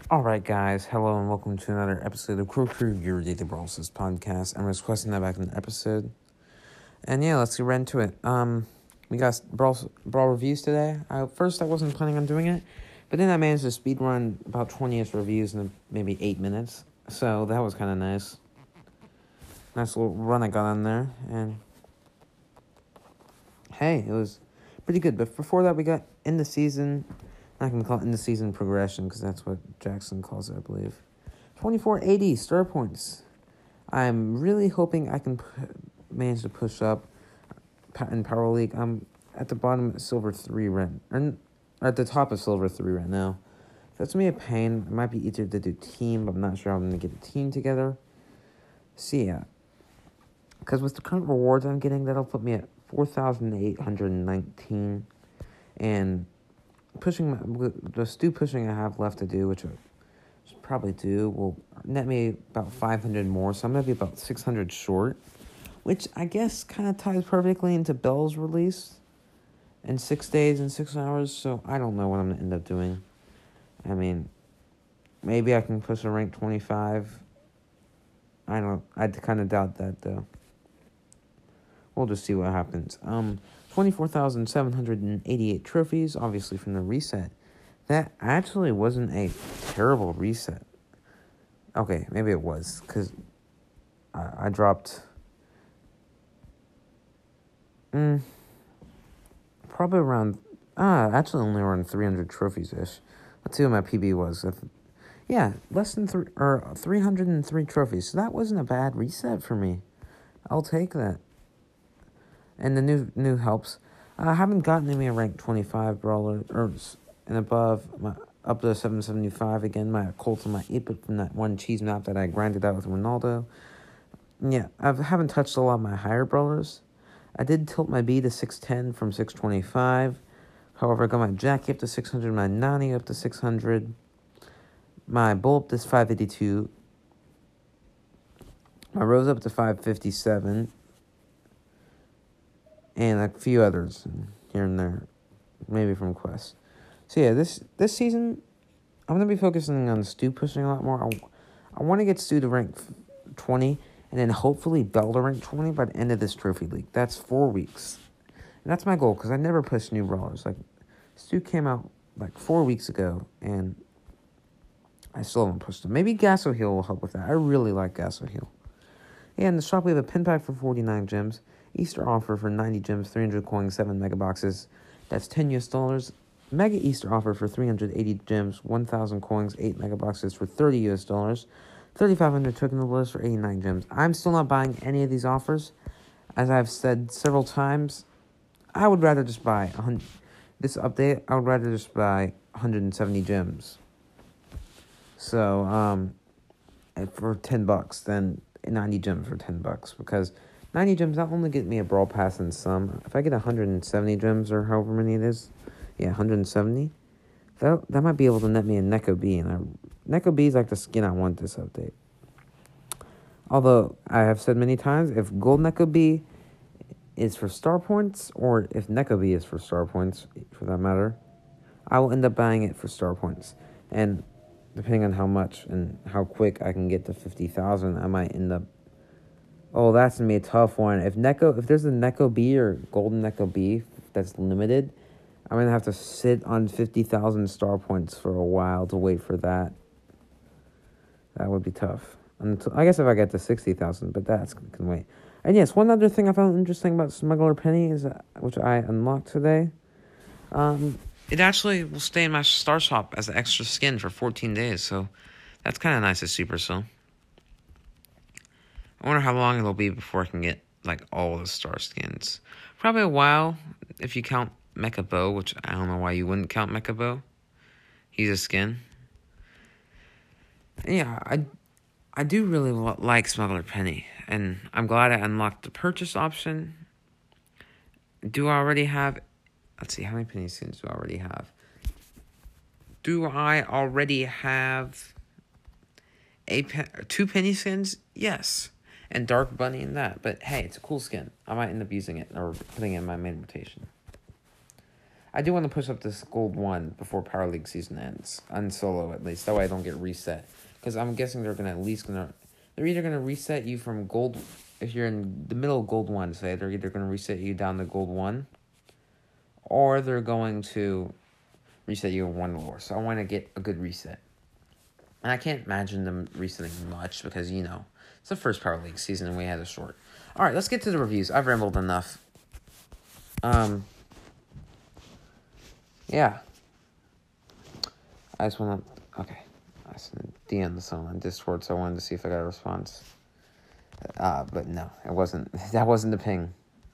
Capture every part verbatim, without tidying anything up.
Alright, guys, hello and welcome to another episode of Crow Crew, your daily Brawl Stars podcast. I'm requesting that back in the episode. And yeah, let's get right into it. Um, we got Brawl, Brawl reviews today. I, first, I wasn't planning on doing it, but then I managed to speed run about twenty-ish reviews in maybe eight minutes. So that was kind of nice. Nice little run I got on there. And hey, it was pretty good. But before that, we got in the season. I'm not going to call it in the season progression because that's what Jackson calls it, I believe. twenty-four eighty star points. I'm really hoping I can p- manage to push up in Power League. I'm at the bottom of Silver three right or at the top of Silver three right now. That's going to be a pain. It might be easier to do team, but I'm not sure how I'm going to get a team together. So yeah. Because with the current rewards I'm getting, that'll put me at four thousand eight hundred nineteen. And pushing my, the stew pushing I have left to do, which I should probably do, will net me about five hundred more. So I'm going to be about six hundred short, which I guess kind of ties perfectly into Bell's release in six days and six hours. So I don't know what I'm going to end up doing. I mean, maybe I can push a rank twenty-five. I don't, I kind of doubt that though. We'll just see what happens. Um, twenty-four thousand seven hundred eighty-eight trophies, obviously from the reset. That actually wasn't a terrible reset. Okay, maybe it was, because I, I dropped... Mm, probably around... Ah, actually only around three hundred trophies-ish. Let's see what my P B was. Yeah, less than three, or three hundred three trophies. So that wasn't a bad reset for me. I'll take that. And the new new helps. I haven't gotten any rank twenty-five brawler or and above. My up to seven seventy-five again. My Colts and my eight bit from that one cheese map that I grinded out with Ronaldo. Yeah, I haven't touched a lot of my higher brawlers. I did tilt my B to six ten from six twenty-five. However, I got my Jackie up to six hundred, my Nani up to six hundred. My Bull up to five eighty-two. My Rose up to five fifty-seven. And a few others here and there, maybe from Quest. So yeah, this this season, I'm going to be focusing on Stu pushing a lot more. I, I want to get Stu to rank twenty, and then hopefully Bell to rank twenty by the end of this trophy league. That's four weeks. And that's my goal, because I never push new brawlers. Like, Stu came out like four weeks ago, and I still haven't pushed him. Maybe Gasso Heal will help with that. I really like Gasso Heal. Yeah, in the shop we have a pin pack for forty-nine gems. Easter offer for ninety gems, three hundred coins, seven mega boxes. That's ten U S dollars. Mega Easter offer for three hundred eighty gems, one thousand coins, eight mega boxes for thirty U S dollars. thirty-five hundred token list for eighty-nine gems. I'm still not buying any of these offers. As I've said several times, I would rather just buy one hundred. This update, I would rather just buy one hundred seventy gems. So, um, for ten bucks than ninety gems for ten bucks, because ninety gems not only get me a brawl pass and some. If I get one hundred seventy gems or however many it is, yeah, one hundred seventy, that that might be able to net me a Neko B, and I, Neko B is like the skin I want this update. Although I have said many times, if Gold Neko B is for star points, or if Neko B is for star points, for that matter, I will end up buying it for star points. And depending on how much and how quick I can get to fifty thousand, I might end up... Oh, that's going to be a tough one. If Neko, if there's a Neko B or Golden Neko B that's limited, I'm going to have to sit on fifty thousand star points for a while to wait for that. That would be tough. Until, I guess if I get to sixty thousand, but that's can wait. And yes, one other thing I found interesting about Smuggler Penny, is that, which I unlocked today. Um, it actually will stay in my star shop as an extra skin for fourteen days, so that's kind of nice of Supercell. I wonder how long it'll be before I can get, like, all the star skins. Probably a while, if you count Mecha Bo, which I don't know why you wouldn't count Mecha Bo. He's a skin. And yeah, I, I do really like Smuggler Penny, and I'm glad I unlocked the purchase option. Do I already have... Let's see, how many penny skins do I already have? Do I already have a pen, two penny skins? Yes. And Dark Bunny and that. But hey, it's a cool skin. I might end up using it or putting it in my main rotation. I do want to push up this gold one before Power League season ends, on solo at least. That way I don't get reset. Because I'm guessing they're gonna at least gonna, they're either gonna reset you from gold. If you're in the middle of gold one, say they're either gonna reset you down to gold one, or they're going to reset you one lower. So I want to get a good reset. And I can't imagine them resetting much because, you know, it's the first Power League season and we had a short. All right, let's get to the reviews. I've rambled enough. Um, yeah. I just want to, okay. I sent a D M to someone on Discord, so I wanted to see if I got a response. Uh, but no, it wasn't, that wasn't the ping.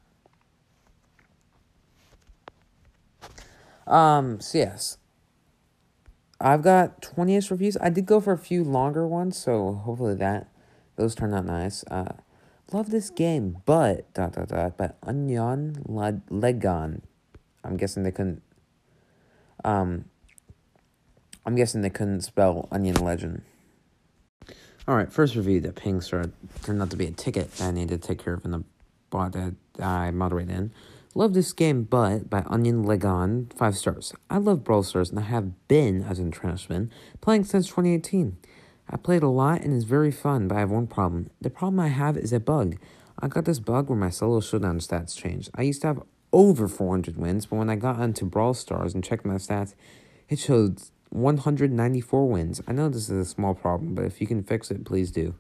Um, so yes. I've got twenty-ish reviews. I did go for a few longer ones, so hopefully that those turned out nice. Uh, love this game, but dot dot dot. But Onion Legon, I'm guessing they couldn't. Um, I'm guessing they couldn't spell Onion Legend. All right, first review that ping started turned out to be a ticket that I needed to take care of in the bot that I moderated in. Love this game, but by Onion Legon, five stars. I love Brawl Stars, and I have been, as an Trashman, playing since twenty eighteen. I played a lot, and it's very fun, but I have one problem. The problem I have is a bug. I got this bug where my solo showdown stats changed. I used to have over four hundred wins, but when I got onto Brawl Stars and checked my stats, it showed one hundred ninety-four wins. I know this is a small problem, but if you can fix it, please do.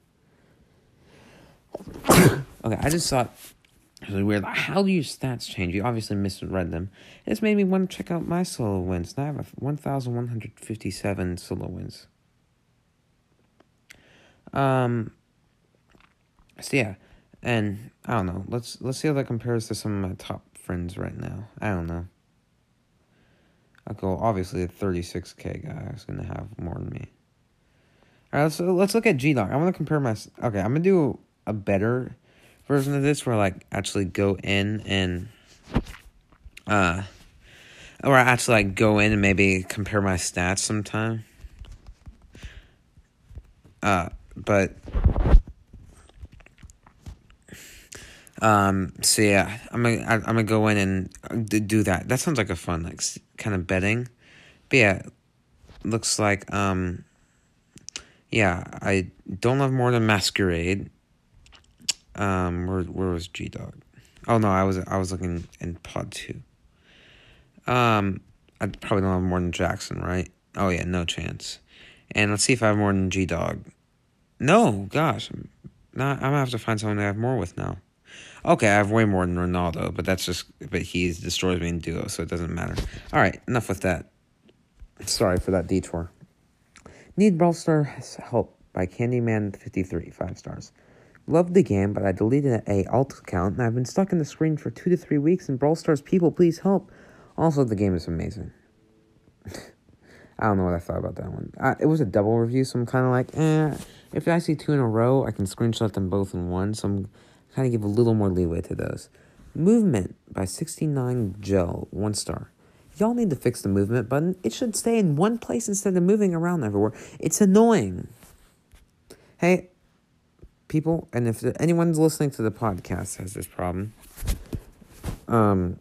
Okay, I just thought... It's really weird. How do your stats change? You obviously misread them. It's made me want to check out my solo wins. Now I have one thousand one hundred fifty-seven solo wins. Um. So yeah, and I don't know. Let's let's see how that compares to some of my top friends right now. I don't know. I'll go. Obviously, a thirty-six K guy is gonna have more than me. All right, let's let's look at G-Dog. I want to compare my. Okay, I'm gonna do a better version of this where I like actually go in and uh or I actually like go in and maybe compare my stats sometime. Uh but um so yeah, I'm gonna I'm gonna go in and do that. That sounds like a fun like kind of betting. But yeah, looks like um yeah, I don't have more than Masquerade. Um, where where was G-Dog? Oh no, I was I was looking in pod two. Um, I probably don't have more than Jackson, right? Oh yeah, no chance. And let's see if I have more than G-Dog. No, gosh, I'm not. I'm gonna have to find someone to have more with now. Okay, I have way more than Ronaldo, but that's just but he destroys me in duo, so it doesn't matter. All right, enough with that. Sorry for that detour. Need Brawl Stars help by Candyman fifty-three, five stars. Loved the game, but I deleted a alt account, and I've been stuck in the screen for two to three weeks, and Brawl Stars people, please help. Also, the game is amazing. I don't know what I thought about that one. Uh, it was a double review, so I'm kind of like, eh. If I see two in a row, I can screenshot them both in one, so I'm kind of give a little more leeway to those. Movement by sixty-nine Gel, one star. Y'all need to fix the movement button. It should stay in one place instead of moving around everywhere. It's annoying. Hey... people, and if anyone's listening to the podcast has this problem, um,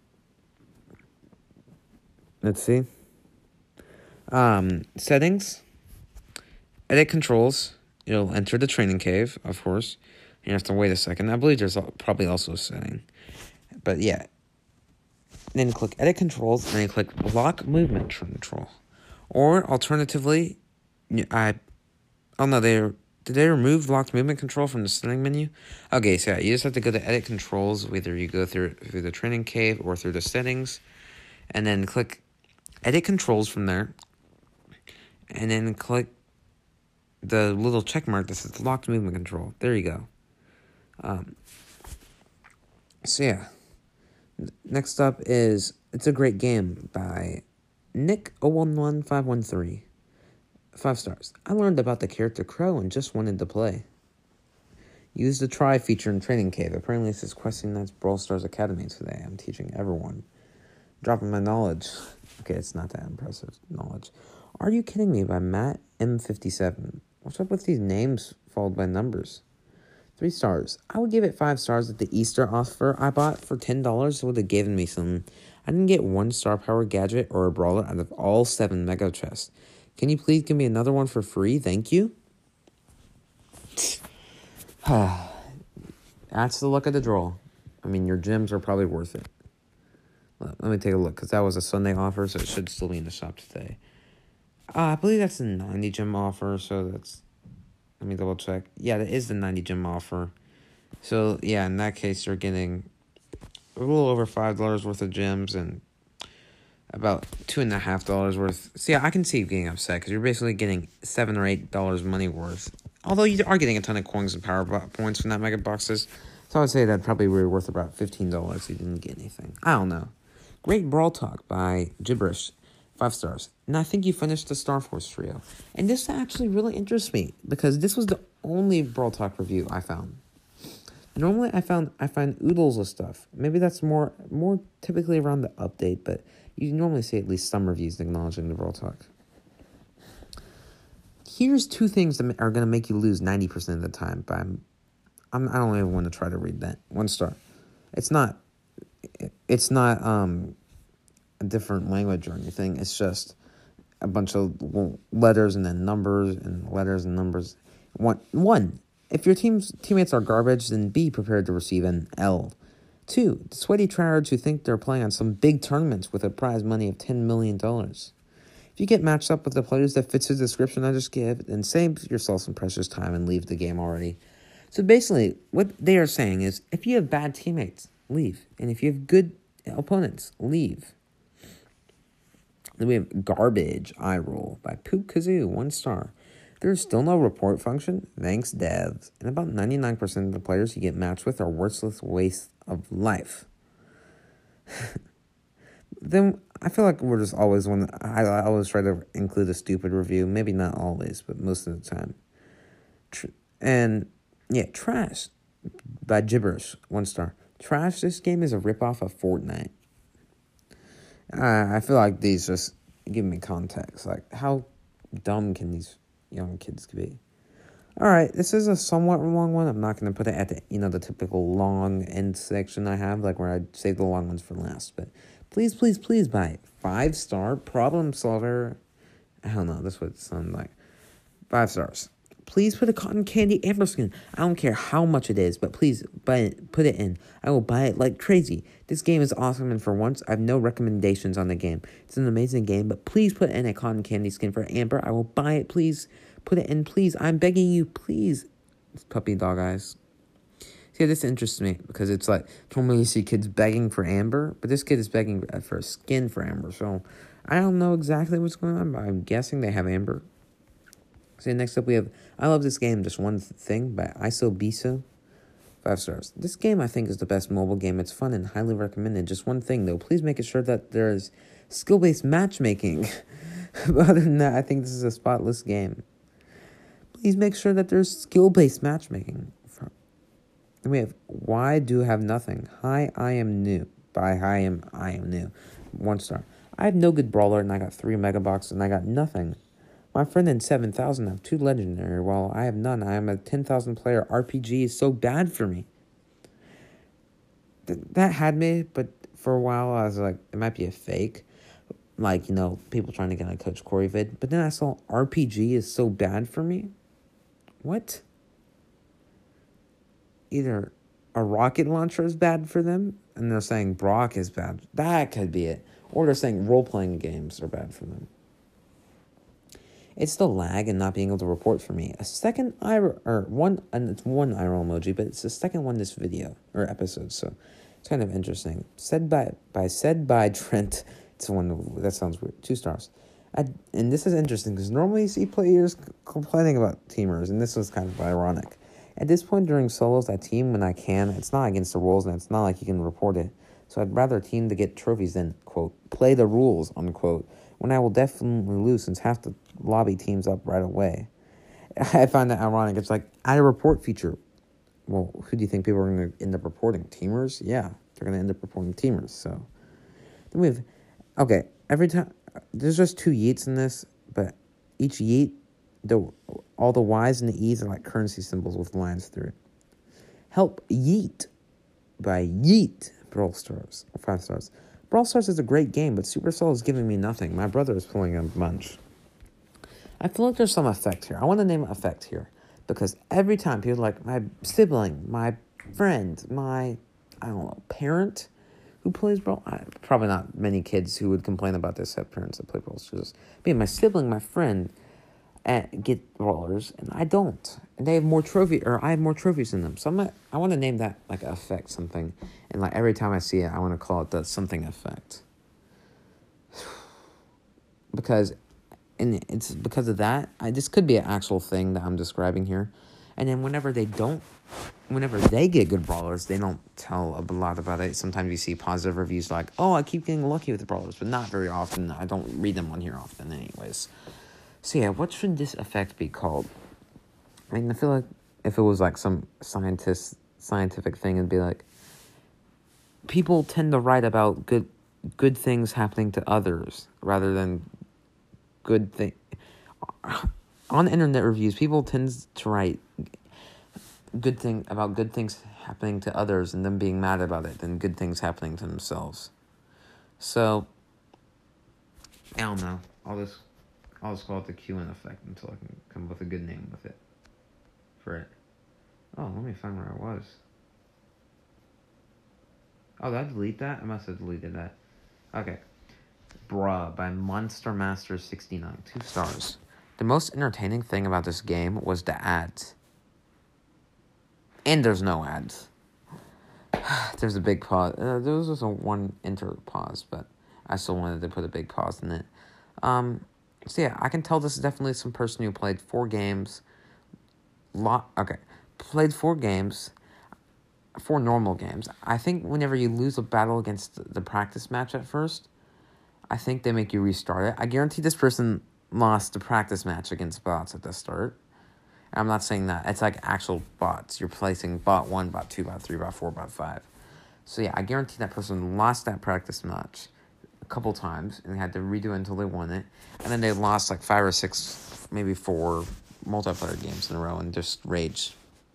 let's see, um, settings, edit controls, you'll enter the training cave, of course, you have to wait a second, I believe there's probably also a setting, but yeah, then click edit controls, and then click block movement control, or alternatively, I, oh no, they're, Did they remove locked movement control from the setting menu? Okay, so yeah, you just have to go to edit controls, whether you go through through the training cave or through the settings, and then click edit controls from there, and then click the little check mark that says locked movement control. There you go. Um, so yeah, next up is It's a Great Game by Nick zero one one five one three. Five stars. I learned about the character Crow and just wanted to play. Use the try feature in Training Cave. Apparently this is Questing Night's Brawl Stars Academy today. I'm teaching everyone. Dropping my knowledge. Okay, it's not that impressive knowledge. Are You Kidding Me by Matt M fifty-seven. What's up with these names followed by numbers? Three stars. I would give it five stars at the Easter offer I bought for ten dollars. It would have given me some. I didn't get one star power gadget or a brawler out of all seven mega chests. Can you please give me another one for free? Thank you. That's the luck of the draw. I mean, your gems are probably worth it. Let me take a look, because that was a Sunday offer, so it should still be in the shop today. Uh, I believe that's a ninety gem offer, so that's... Let me double check. Yeah, that is the ninety gem offer. So, yeah, in that case, you're getting a little over five dollars worth of gems and about two point five dollars worth. See, I can see you getting upset, because you're basically getting seven or eight dollars money worth. Although you are getting a ton of coins and power points from that mega boxes. So I would say that probably were worth about fifteen dollars. You didn't get anything. I don't know. Great Brawl Talk by Gibberish. Five stars. And I think you finished the Star Force trio. And this actually really interests me, because this was the only Brawl Talk review I found. Normally I found I find oodles of stuff. Maybe that's more more typically around the update, but you normally see at least some reviews acknowledging the Brawl Talk. Here's two things that are going to make you lose ninety percent of the time, but I'm, I'm, I don't even want to try to read that. One star. It's not, it's not um, a different language or anything. It's just a bunch of letters and then numbers and letters and numbers. One, one if your team's teammates are garbage, then be prepared to receive an L. Two, the sweaty tryhards who think they're playing on some big tournaments with a prize money of ten million dollars. If you get matched up with the players that fits the description I just gave, then save yourself some precious time and leave the game already. So basically, what they are saying is, if you have bad teammates, leave. And if you have good opponents, leave. Then we have Garbage Eye Roll by Poop Kazoo, one star. There's still no report function. Thanks, devs. And about ninety-nine percent of the players you get matched with are worthless waste of life. Then I feel like we're just always one. I, I always try to include a stupid review. Maybe not always, but most of the time. Tr- and yeah, Trash by Gibberish, one star. Trash. This game is a ripoff of Fortnite. Uh, I feel like these just give me context. Like, how dumb can these young kids be? All right, this is a somewhat long one. I'm not going to put it at the, you know, the typical long end section I have, like where I save the long ones for last. But please, please, please buy it. Five star problem solver. I don't know. That's what it sounds like. Five stars. Please put a cotton candy amber skin. I don't care how much it is, but please buy it. Put it in. I will buy it like crazy. This game is awesome, and for once, I have no recommendations on the game. It's an amazing game, but please put in a cotton candy skin for Amber. I will buy it. Please put it in. Please. I'm begging you. Please. It's puppy dog eyes. See, this interests me because it's like, normally you see kids begging for Amber, but this kid is begging for a skin for Amber. So I don't know exactly what's going on, but I'm guessing they have Amber. So next up we have I Love This Game, Just One Thing by Isobiso. Five stars. This game I think is the best mobile game. It's fun and highly recommended. Just one thing though, please make sure that there is skill-based matchmaking. But other than that, I think this is a spotless game. Please make sure that there's skill-based matchmaking. Then we have Why Do Have Nothing. Hi, I Am New by Hi, I Am I Am New. One star. I have no good brawler and I got three mega boxes and I got nothing. My friend in seven thousand have two legendary, while I have none. I am a ten thousand player. R P G is so bad for me. Th- that had me, but for a while I was like, it might be a fake. Like, you know, people trying to get on Coach Corey vid. But then I saw R P G is so bad for me. What? Either a rocket launcher is bad for them, and they're saying Brock is bad. That could be it. Or they're saying role-playing games are bad for them. It's the lag and not being able to report for me. A second eye or one, and it's one eye roll emoji, but it's the second one this video or episode, so it's kind of interesting. Said by by said by Trent. It's one that sounds weird. Two stars. I, and this is interesting because normally you see players complaining about teamers, and this was kind of ironic. At this point during solos, I team when I can. It's not against the rules, and it's not like you can report it. So I'd rather team to get trophies than, quote, play the rules, unquote, when I will definitely lose since half the lobby teams up right away. I find that ironic. It's like, add a report feature. Well, who do you think people are going to end up reporting? Teamers? Yeah, they're going to end up reporting teamers. So then we have, okay, every time, there's just two yeets in this, but each yeet, the all the Y's and the E's are like currency symbols with lines through it. Help Yeet by Yeet. Brawl Stars. Five stars. Brawl Stars is a great game, but Supercell is giving me nothing. My brother is pulling a bunch. I feel like there's some effect here. I want to name an effect here. Because every time people are like, my sibling, my friend, my, I don't know, parent who plays Brawl. I, probably not many kids who would complain about this have parents that play Brawl Stars. But my sibling, my friend, uh, get brawlers, and I don't. And they have more trophy, or I have more trophies than them. So I'm not, I want to name that like effect something. And like every time I see it, I want to call it the something effect. Because, and it's because of that, I, this could be an actual thing that I'm describing here. And then whenever they don't, whenever they get good brawlers, they don't tell a lot about it. Sometimes you see positive reviews like, oh, I keep getting lucky with the brawlers, but not very often. I don't read them on here often anyways. So yeah, what should this effect be called? I mean, I feel like if it was like some scientist, scientific thing, it'd be like, people tend to write about good good things happening to others rather than good thing. On internet reviews, people tend to write good thing about good things happening to others and them being mad about it than good things happening to themselves. So, I don't know. I'll just, I'll just call it the Q N effect until I can come up with a good name with it. For it. Oh, let me find where I was. Oh, did I delete that? I must have deleted that. Okay. Bruh by Monster Master sixty-nine. Two stars. The most entertaining thing about this game was the ads. And there's no ads. There's a big pause. Uh, there was just a one enter pause, but I still wanted to put a big pause in it. Um, so yeah, I can tell this is definitely some person who played four games. Lot okay, played four games, four normal games. I think whenever you lose a battle against the practice match at first, I think they make you restart it. I guarantee this person lost the practice match against bots at the start. I'm not saying that. It's like actual bots. You're placing bot one, bot two, bot three, bot four, bot five. So yeah, I guarantee that person lost that practice match a couple times and they had to redo it until they won it. And then they lost like five or six, maybe four multiplayer games in a row and just rage.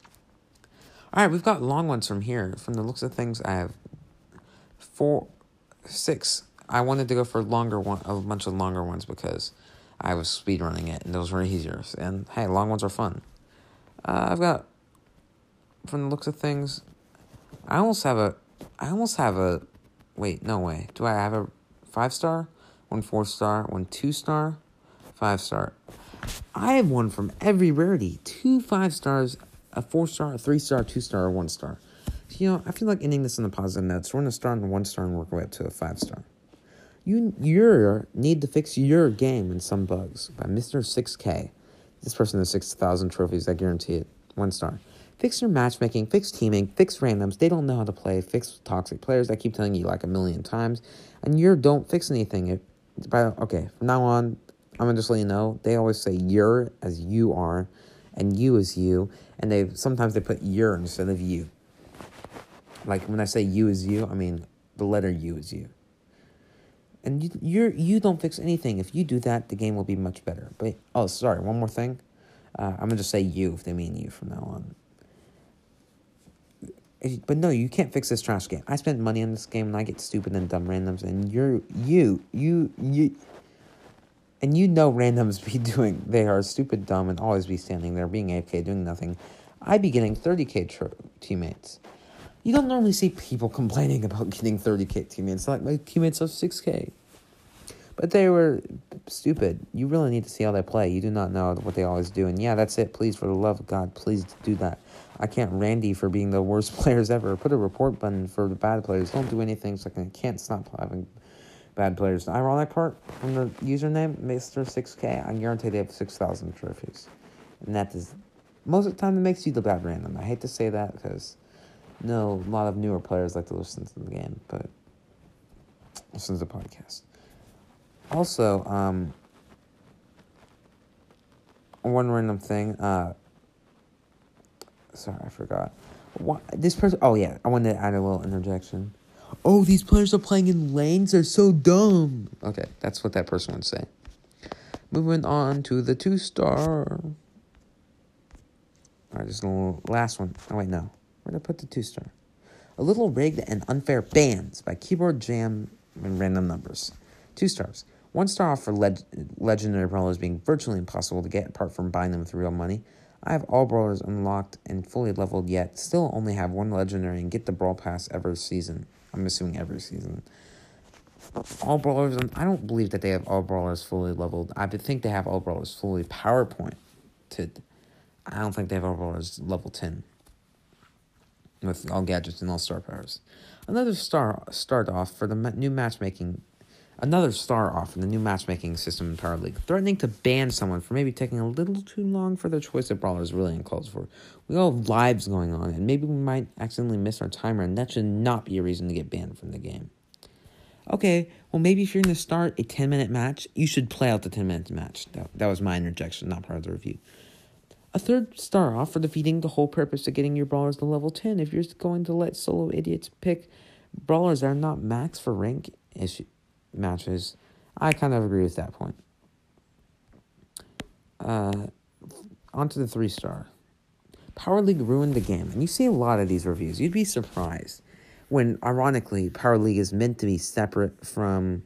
All right, we've got long ones from here. From the looks of things, I have four, six. I wanted to go for longer one, a bunch of longer ones because I was speedrunning it, and those were easier. And, hey, long ones are fun. Uh, I've got, from the looks of things, I almost have a, I almost have a, wait, no way. Do I have a five-star, one four-star, one two-star, five-star? I have one from every rarity. Two five-stars, a four-star, a three-star, two-star, or one-star. So, you know, I feel like ending this in the positive notes. We're going to start on a one-star and work our way up to a five-star. You you need to fix your game and some bugs by Mister six K. This person has six thousand trophies, I guarantee it. One star. Fix your matchmaking, fix teaming, fix randoms. They don't know how to play. Fix toxic players. I keep telling you like a million times. And you don't fix anything. If, by, okay, from now on, I'm going to just let you know. They always say you're as you are and you as you. And they sometimes they put you're instead of you. Like when I say you as you, I mean the letter U is you. And you you're, you don't fix anything. If you do that, the game will be much better. But, oh, sorry, one more thing. Uh, I'm going to just say you if they mean you from now on. If, but no, you can't fix this trash game. I spent money on this game, and I get stupid and dumb randoms. And you're, you, you, you, and you know randoms be doing, they are stupid, dumb, and always be standing there being A F K, doing nothing. I'd be getting thirty K tro- teammates. You don't normally see people complaining about getting thirty K teammates. Like, my teammates have six K. But they were stupid. You really need to see how they play. You do not know what they always do. And yeah, that's it. Please, for the love of God, please do that. I can't Randy for being the worst players ever. Put a report button for the bad players. Don't do anything so I can't stop having bad players. The ironic part from the username, Mister six K, I guarantee they have six thousand trophies. And that is, most of the time, it makes you the bad random. I hate to say that because... No, a lot of newer players like to listen to the game, but listen to the podcast. Also, um, one random thing. Uh, sorry, I forgot. What, this person. Oh yeah, I wanted to add a little interjection. Oh, these players are playing in lanes. They're so dumb. Okay, that's what that person would say. Moving on to the two star. All right, just a little last one. Oh wait, no. Where did I put the two-star? A Little Rigged and Unfair Bans by Keyboard Jam in random numbers. Two stars. One star off for leg- legendary brawlers being virtually impossible to get apart from buying them with real money. I have all brawlers unlocked and fully leveled, yet still only have one legendary and get the brawl pass every season. I'm assuming every season. All brawlers, I don't believe that they have all brawlers fully leveled. I think they have all brawlers fully PowerPointed. I don't think they have all brawlers level ten with all gadgets and all star powers. Another star start off for the ma- new matchmaking. Another star off in the new matchmaking system in Power League, threatening to ban someone for maybe taking a little too long for their choice of brawlers really uncalled for. We all have lives going on, and maybe we might accidentally miss our timer, and that should not be a reason to get banned from the game. Okay, well, maybe if you're going to start a ten-minute match, you should play out the ten-minute match. That, that was my interjection, not part of the review. A third star off for defeating the whole purpose of getting your brawlers to level ten. If you're going to let solo idiots pick brawlers that are not max for rank issue matches, I kind of agree with that point. Uh, on to the three star. Power League ruined the game, and you see a lot of these reviews. You'd be surprised when, ironically, Power League is meant to be separate from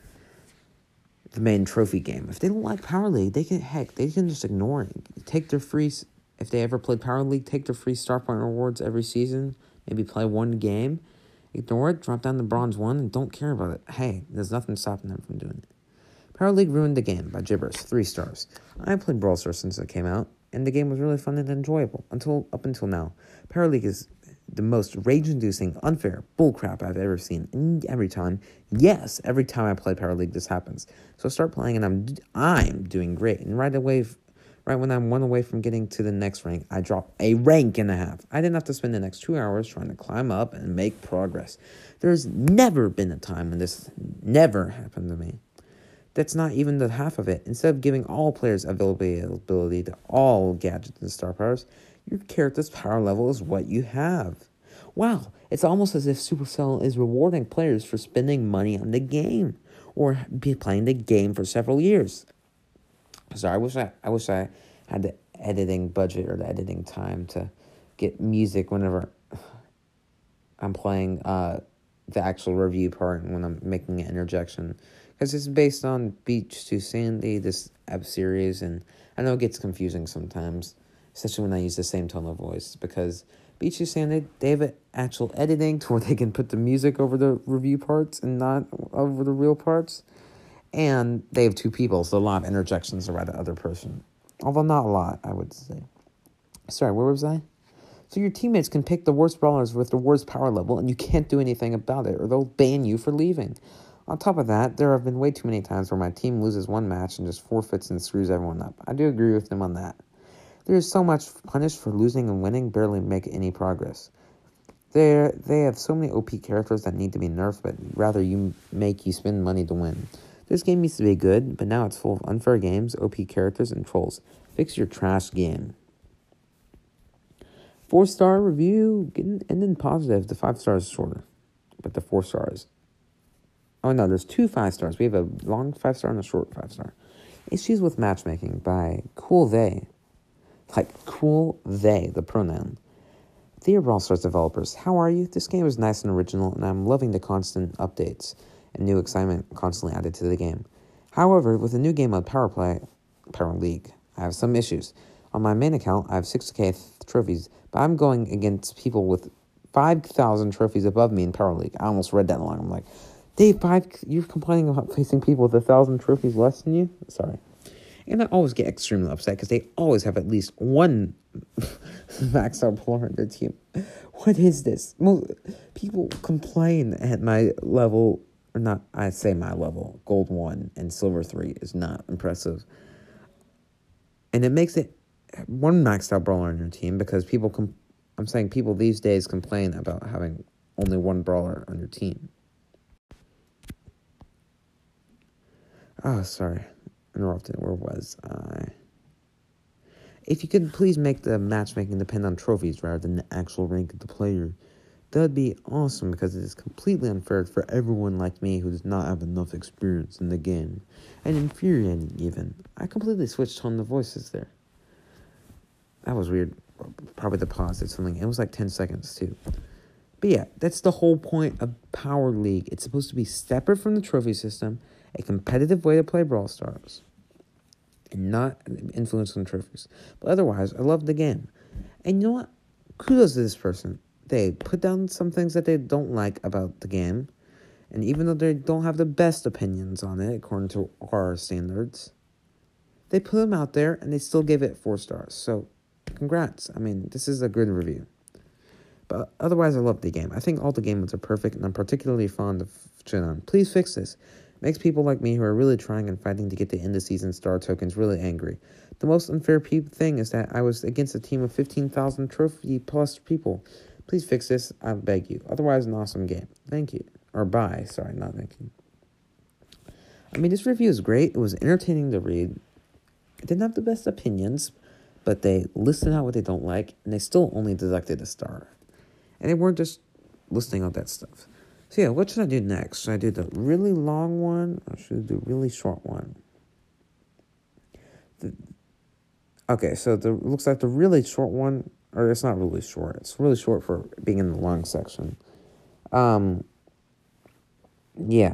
the main trophy game. If they don't like Power League, they can, heck, they can just ignore it. Take their free, if they ever played Power League, take their free star point rewards every season, maybe play one game, ignore it, drop down to bronze one, and don't care about it. Hey, there's nothing stopping them from doing it. Power League ruined the game by Gibbers, three stars. I played Brawl Stars since it came out, and the game was really fun and enjoyable until up until now. Power League is the most rage-inducing, unfair bullcrap I've ever seen. And every time, yes, every time I play Power League, this happens. So I start playing, and I'm I'm doing great. And right away, right when I'm one away from getting to the next rank, I drop a rank and a half. I didn't have to spend the next two hours trying to climb up and make progress. There's never been a time when this never happened to me. That's not even the half of it. Instead of giving all players availability to all gadgets and star powers, your character's power level is what you have. Wow, it's almost as if Supercell is rewarding players for spending money on the game or be playing the game for several years. So I wish I, I wish I had the editing budget or the editing time to get music whenever I'm playing uh, the actual review part and when I'm making an interjection. Because it's based on Beach to Sandy, this app series, and I know it gets confusing sometimes, especially when I use the same tone of voice, because Beach to Sandy, they have actual editing to where they can put the music over the review parts and not over the real parts, and they have two people, so a lot of interjections are by the other person, although not a lot, I would say. Sorry, where was I? So your teammates can pick the worst brawlers with the worst power level, and you can't do anything about it, or they'll ban you for leaving. On top of that, there have been way too many times where my team loses one match and just forfeits and screws everyone up. I do agree with them on that. There is so much punished for losing and winning, barely make any progress. They're, they have so many O P characters that need to be nerfed, but rather you make you spend money to win. This game used to be good, but now it's full of unfair games, O P characters, and trolls. Fix your trash game. Four-star review, getting, ending positive. The five stars is shorter, but the four stars. Oh, no, there's two five stars. We have a long five star and a short five star. Issues with Matchmaking by Cool They. Like, Cool They, the pronoun. Dear Brawl Stars developers, how are you? This game is nice and original, and I'm loving the constant updates and new excitement constantly added to the game. However, with the new game mode Power Play, Power League, I have some issues. On my main account, I have six K trophies, but I'm going against people with five thousand trophies above me in Power League. I almost read that along. I'm like, Dave, five, you're complaining about facing people with a thousand trophies less than you? Sorry. And I always get extremely upset because they always have at least one maxed out player on their team. What is this? Well, people complain at my level, or not, I say my level, gold one and silver three is not impressive. And it makes it one maxed out brawler on your team because people, com- I'm saying people these days complain about having only one brawler on your team. Oh, sorry. Interrupted. Where was I? If you could please make the matchmaking depend on trophies rather than the actual rank of the player, that would be awesome because it is completely unfair for everyone like me who does not have enough experience in the game. And infuriating, even. I completely switched tone of voices there. That was weird. Probably the pause did something. It was like ten seconds, too. But yeah, that's the whole point of Power League. It's supposed to be separate from the trophy system, a competitive way to play Brawl Stars, and not influence on trophies. But otherwise, I love the game. And you know what? Kudos to this person. They put down some things that they don't like about the game. And even though they don't have the best opinions on it, according to our standards, they put them out there and they still gave it four stars. So, congrats. I mean, this is a good review. But otherwise, I love the game. I think all the game modes are perfect, and I'm particularly fond of Chinon. Please fix this. It makes people like me who are really trying and fighting to get the end-of-season star tokens really angry. The most unfair pe- thing is that I was against a team of fifteen thousand trophy-plus people. Please fix this, I beg you. Otherwise, an awesome game. Thank you. Or bye. Sorry, not thank you. I mean, this review is great. It was entertaining to read. It didn't have the best opinions, but they listed out what they don't like, and they still only deducted a star. And they weren't just listing out that stuff. So yeah, what should I do next? Should I do the really long one, or should I do the really short one? The, okay, so the it looks like the really short one, or it's not really short. It's really short for being in the long section. Um, yeah.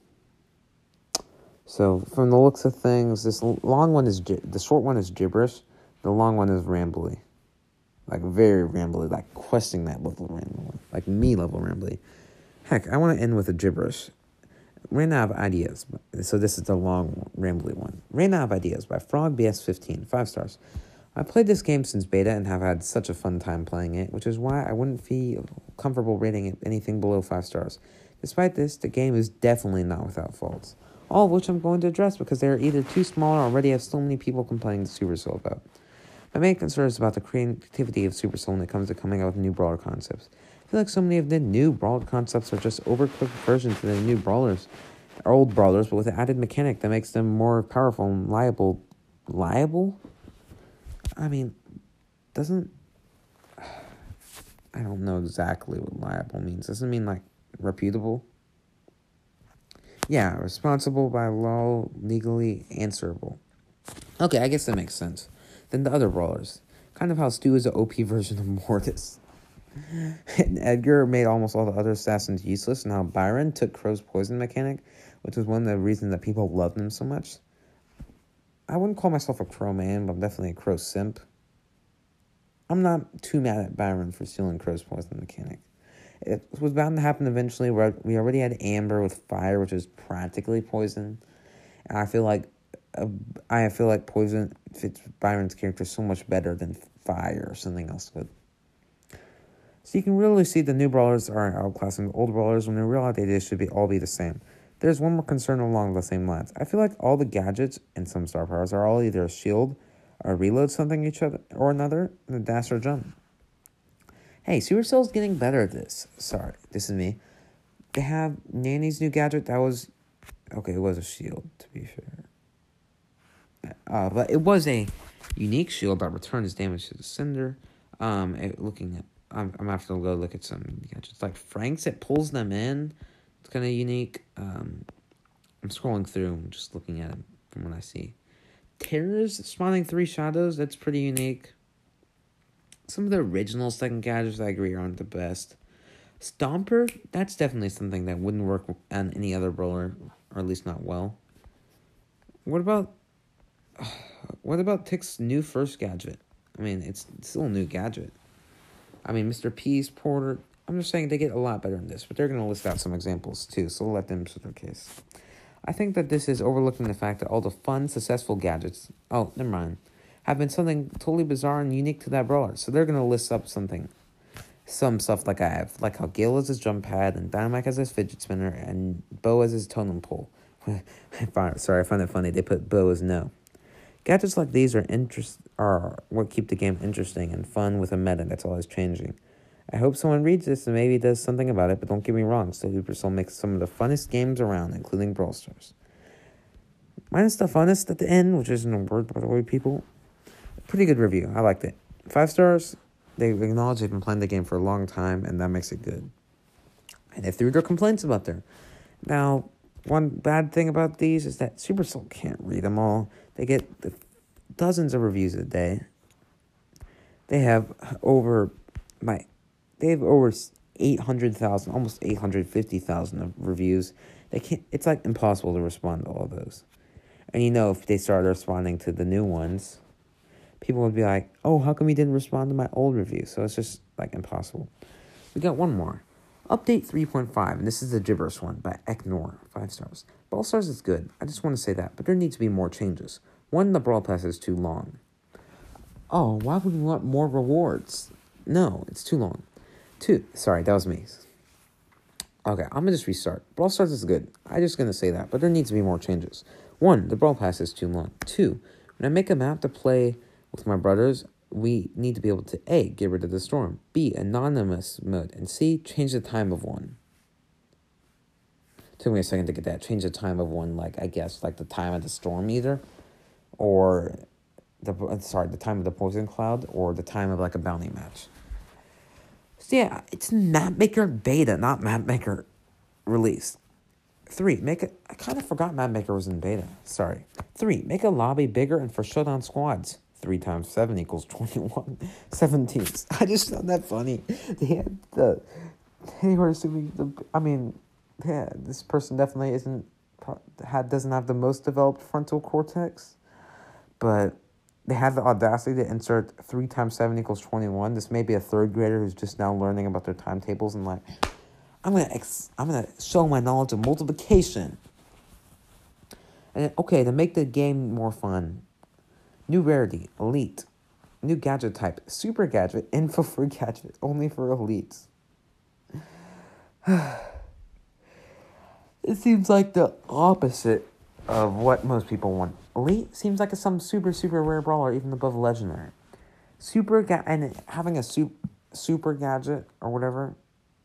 So from the looks of things, this long one is the short one is gibberish. The long one is rambly. Like, very rambly, like, questing that level rambly. Like, me level rambly. Heck, I want to end with a gibberish. Ran out of ideas. So this is the long, rambly one. Ran out of ideas by Frog B S fifteen. Five stars. I played this game since beta and have had such a fun time playing it, which is why I wouldn't feel comfortable rating it anything below five stars. Despite this, the game is definitely not without faults. All of which I'm going to address because they are either too small or already have so many people complaining to Supercell about. My main concern is about the creativity of Supercell when it comes to coming out with new brawler concepts. I feel like so many of the new brawler concepts are just overcooked versions of the new brawlers, or old brawlers, but with an added mechanic that makes them more powerful and liable. Liable? I mean, doesn't... I don't know exactly what liable means. Doesn't it mean, like, reputable? Yeah, responsible by law, legally answerable. Okay, I guess that makes sense. Then the other brawlers. Kind of how Stu is an O P version of Mortis. And Edgar made almost all the other assassins useless, and how Byron took Crow's poison mechanic, which was one of the reasons that people loved him so much. I wouldn't call myself a Crow man, but I'm definitely a Crow simp. I'm not too mad at Byron for stealing Crow's poison mechanic. It was bound to happen eventually, where we already had Amber with fire, which is practically poison. And I feel like uh, I feel like poison fits Byron's character so much better than fire or something else would. So you can really see the new brawlers are outclassing the old brawlers when in reality they should be all be the same. There's one more concern along the same lines. I feel like all the gadgets and some star powers are all either a shield or reload something each other or another, and a dash or jump. Hey, Supercell's getting better at this. Sorry, this is me. They have Nanny's new gadget that was... Okay, it was a shield, to be fair. Uh, but it was a unique shield that returns damage to the sender. Um, it, looking at... I'm, I'm going to have to go look at some gadgets. Like Frank's, it pulls them in. It's kind of unique. Um, I'm scrolling through and just looking at it from what I see. Terror's spawning three shadows. That's pretty unique. Some of the original second gadgets, I agree, aren't the best. Stomper, that's definitely something that wouldn't work on any other brawler, or at least not well. What about... Uh, what about Tick's new first gadget? I mean, it's still a new gadget. I mean, Mister P's, Porter... I'm just saying they get a lot better in this, but they're going to list out some examples, too, so we'll let them show their case. I think that this is overlooking the fact that all the fun, successful gadgets... Oh, never mind. Have been something totally bizarre and unique to that brawler. So they're going to list up something. Some stuff like I have. Like how Gale has his jump pad, and Dynamite has his fidget spinner, and Bo has his totem pole. Sorry, I find it funny. They put Bo as no. Gadgets like these are interest are what keep the game interesting and fun with a meta that's always changing. I hope someone reads this and maybe does something about it, but don't get me wrong. Still, Supercell makes some of the funnest games around, including Brawl Stars. Minus the funnest at the end, which isn't a word, by the way, people. Pretty good review. I liked it. Five stars. They acknowledge they've been playing the game for a long time, and that makes it good. And they threw their complaints about there. Now, one bad thing about these is that Supercell can't read them all. They get dozens of reviews a day. They have over my, they have over eight hundred thousand, almost eight hundred fifty thousand of reviews. They can't, it's like impossible to respond to all those. And you know, if they started responding to the new ones, people would be like, oh, how come you didn't respond to my old review? So it's just like impossible. We got one more. Update three point five, and this is the gibberish one by Eknor, five stars. Brawl Stars is good, I just want to say that, but there need to be more changes. One, the Brawl Pass is too long. Oh, why would we want more rewards? No, it's too long. Two, sorry, that was me. Okay, I'm going to just restart. Brawl Stars is good, I'm just going to say that, but there needs to be more changes. One, the Brawl Pass is too long. Two, when I make a map to play with my brothers, we need to be able to A, get rid of the storm, B, anonymous mode, and C, change the time of one. Took me a second to get that. Change the time of one, like, I guess, like the time of the storm either, or, the sorry, the time of the poison cloud, or the time of, like, a bounty match. So, yeah, it's Mapmaker beta, not Mapmaker release. Three, make it, I kind of forgot Mapmaker was in beta, sorry. Three, make a lobby bigger and for showdown squads. Three times seven equals twenty-one. Seven teams. I just found that funny. They had the, they were assuming the, I mean, yeah, this person definitely isn't, had, doesn't have the most developed frontal cortex, but they had the audacity to insert three times seven equals twenty-one. This may be a third grader who's just now learning about their timetables and like, I'm gonna ex, I'm gonna show my knowledge of multiplication. And okay, to make the game more fun, new rarity, elite, new gadget type, super gadget, info for gadget, only for elites. It seems like the opposite of what most people want. Elite seems like it's some super, super rare brawler, even above legendary. Super ga- and having a super, super gadget or whatever.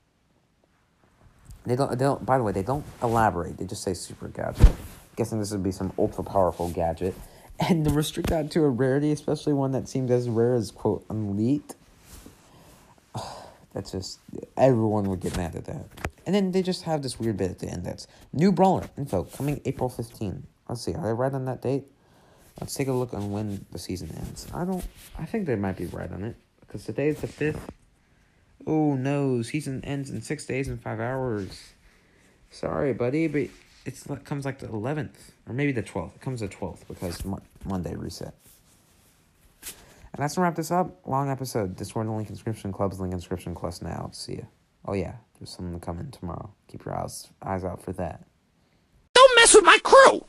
They don't, they don't, by the way, they don't elaborate. They just say super gadget. Guessing this would be some ultra powerful gadget. And to restrict that to a rarity, especially one that seemed as rare as, quote, elite. That's just, everyone would get mad at that. And then they just have this weird bit at the end that's new brawler info coming April fifteenth. Let's see, are they right on that date? Let's take a look on when the season ends. I don't, I think they might be right on it. Because today is the fifth. Oh no, season ends in six days and five hours. Sorry, buddy, but it's, it comes like the eleventh. Or maybe the twelfth. It comes the twelfth because Mo- Monday reset. And that's to wrap this up. Long episode. Discord link inscription clubs link inscription plus now. See ya. Oh yeah, there's something to come in tomorrow. Keep your eyes eyes out for that. Don't mess with my crew!